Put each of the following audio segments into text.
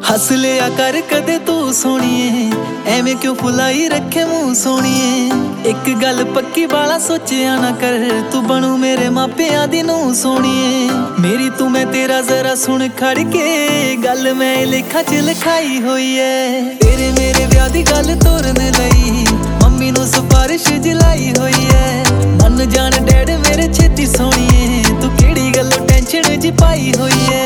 हस लिया कर कदे तू सोनिए, एवें क्यों फुलाई रखे मुंह सोनिए। एक गल पक्की वाला सोचिया ना कर, तू बनू मेरे मापिया दी नूं सोनिए। मेरी तू मैं तेरा जरा सुन खड़ के, गल मैं लेखा च लिखाई हुई है। तेरे मेरे ब्याह दी गल तोरन लई मम्मी नूं सिफारिश जलाई हुई है। मन जान डैड मेरे छेती सोनिए, तू केड़ी गल्लों टेंशन जी पाई हुई है।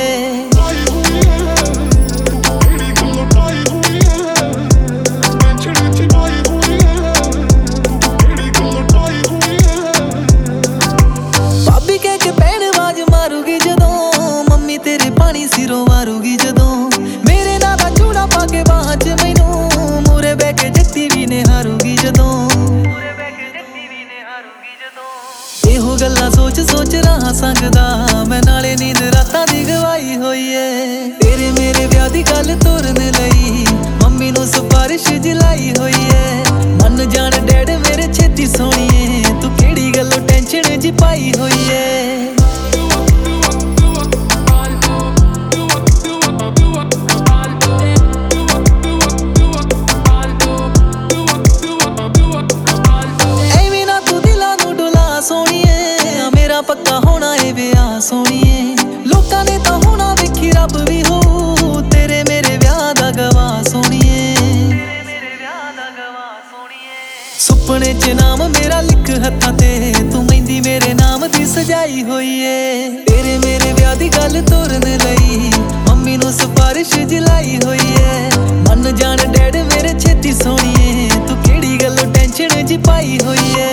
सिरों मारूगी जदों मेरे नाल दा चूड़ा पा के बाहां च मैनू मूरे बह के जत्ती भी ने हारूगी जदों। एहो गल्लां सोच सोच रहा संगदा मैं, नाले नींद रातां दी गवाई होई है। तेरे मेरे ब्याह दी गल तोरन लई मम्मी नूं सिफारिश जलाई होई है। मन जान डैड मेरे छेती सोनिए, तू केड़ी गल्लों टेंशन जी पाई होई है। पक्का होना है ब्याह सोनिए, लोकां ने तां होना वेखी रब भी हो, तेरे मेरे ब्याह दा गवाह सोनिए। सुपने च नाम मेरा लिख हत्थां ते, तू मेहंदी मेरे नाम दी सजाई होई है। तेरे मेरे ब्याह दी गल तोरन लई मम्मी नूं सिफारिश जलाई होई है। मन जान डैड मेरे छेती सोनिए, तू केड़ी गल्लों टेंशन जी पाई होई है।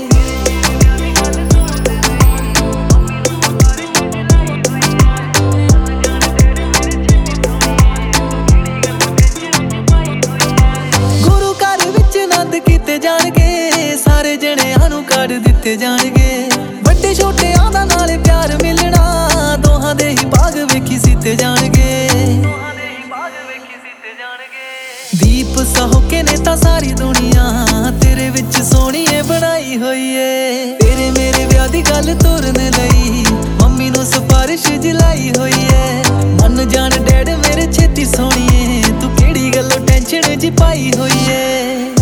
सारे जणियां नूं कार्ड दिते जाणगे, वड्डे छोटियां दा नाले प्यार मिलना, दोहां दे ही भाग वेखी सीते जाणगे। दीप साहोके ने तां सारी दुनिया तेरे विच सोहणीए बनाई होई है। तेरे मेरे ब्याह दी गल तोरन लई मम्मी नूं सिफारिश जलाई होई है। मन जान डैड मेरे छेती सोनिए, तू केड़ी गल्लों टेंशन जी पाई होई है।